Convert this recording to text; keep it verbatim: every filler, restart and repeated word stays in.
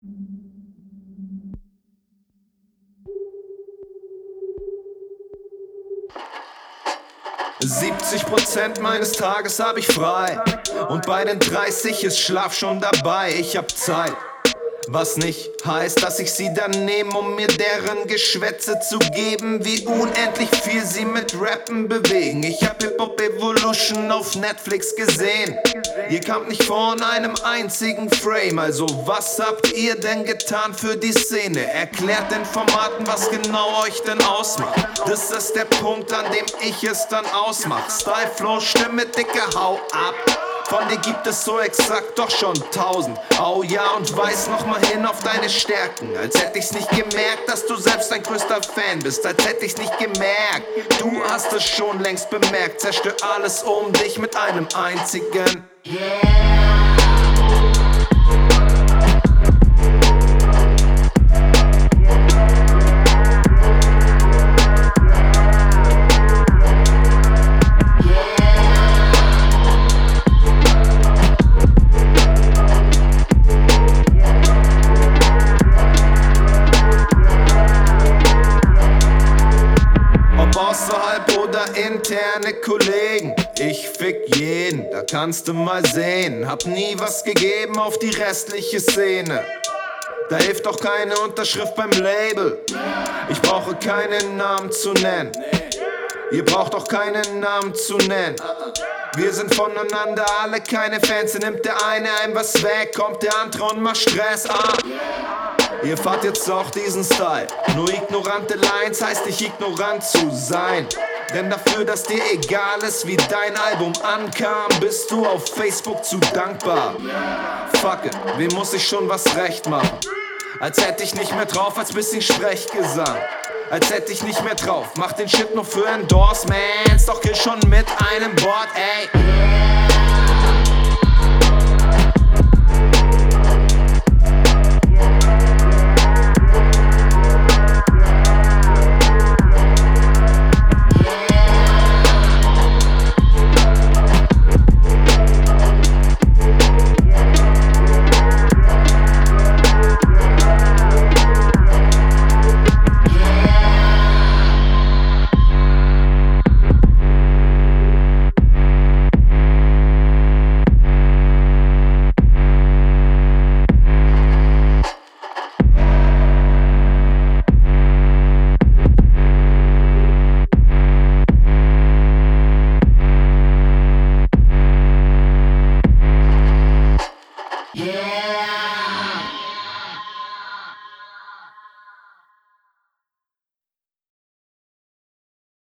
siebzig Prozent meines Tages hab ich frei und bei den dreißig ist Schlaf schon dabei. Ich hab Zeit, was nicht heißt, dass ich sie dann nehme, um mir deren Geschwätze zu geben, wie unendlich viel sie mit Rappen bewegen. Ich hab Hip-Hop Evolution auf Netflix gesehen. Ihr kamt nicht von einem einzigen Frame, also was habt ihr denn getan für die Szene? Erklärt den Formaten, was genau euch denn ausmacht. Das ist der Punkt, an dem ich es dann ausmach. Style, Flow, Stimme, dicke, hau ab. Von dir gibt es so exakt doch schon tausend. Oh ja, und weiß noch mal hin auf deine Stärken. Als hätte ich's nicht gemerkt, dass du selbst dein größter Fan bist. Als hätte ich's nicht gemerkt. Du hast es schon längst bemerkt. Zerstör alles um dich mit einem einzigen Yeah. Außerhalb oder interne Kollegen, ich fick jeden, da kannst du mal sehen. Hab nie was gegeben auf die restliche Szene. Da hilft auch keine Unterschrift beim Label. Ich brauche keinen Namen zu nennen. Ihr braucht auch keinen Namen zu nennen. Wir sind voneinander alle keine Fans. Nimmt der eine einem was weg, kommt der andere und macht Stress. Ah. Ihr fahrt jetzt auch diesen Style. Nur ignorante Lines heißt nicht ignorant zu sein. Denn dafür, dass dir egal ist, wie dein Album ankam, bist du auf Facebook zu dankbar. Fuck it, wem muss ich schon was recht machen? Als hätte ich nicht mehr drauf, als bisschen Sprechgesang. Als hätte ich nicht mehr drauf, mach den Shit nur für Endorsements. Doch kill schon mit einem Wort, ey.